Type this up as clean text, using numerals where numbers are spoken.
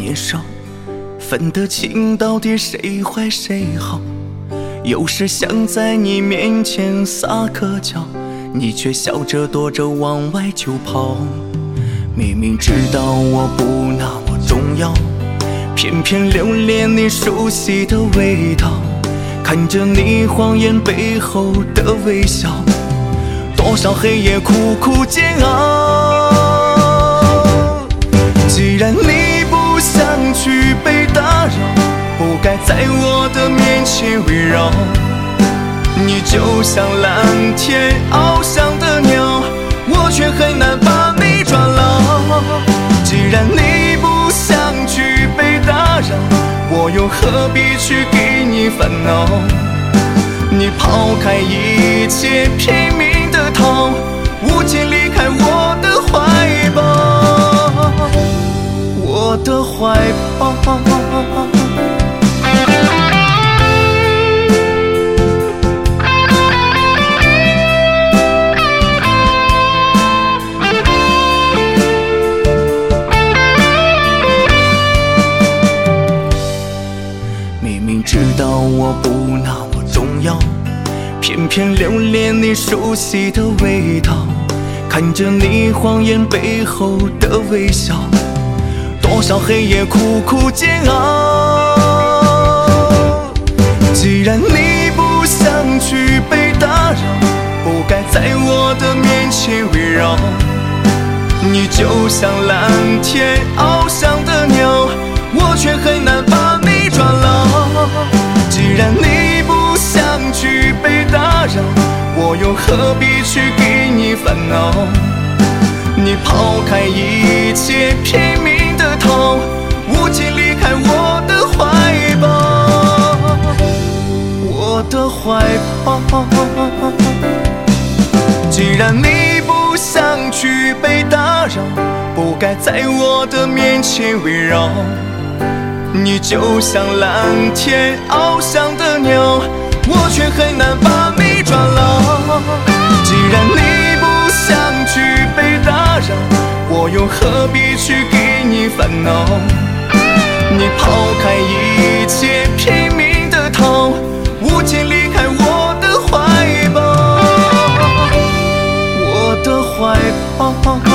年少，分得清到底谁坏谁好。有时想在你面前撒个娇，你却笑着躲着往外就跑。明明知道我不那么重要，偏偏留恋你熟悉的味道，看着你谎言背后的微笑，多少黑夜苦苦煎熬。既然你不想去被打扰，不该在我的面前围绕。你就像蓝天翱翔的鸟，我却很难把你抓牢。既然你不想去被打扰，我又何必去给你烦恼？你抛开一切拼命的逃，无尽离开我的怀抱，我的怀抱。明明知道我不那么重要，偏偏留恋你熟悉的味道，看着你谎言背后的微笑，多少黑夜苦苦煎熬。既然你不想去被打扰，不该在我的面前围绕。你就像蓝天翱翔的鸟，我却很难把你抓牢。既然你不想去被打扰，我又何必去给你烦恼？你抛开一切拼命的逃，无尽离开我的怀抱，我的怀抱。既然你不想去被打扰，不该在我的面前围绕。你就像蓝天翱翔的鸟，我却很难把你抓牢。既然你不想去被打扰，我又何必去给你烦恼？你抛开一切拼命的逃，无尽离开我的怀抱，我的怀抱。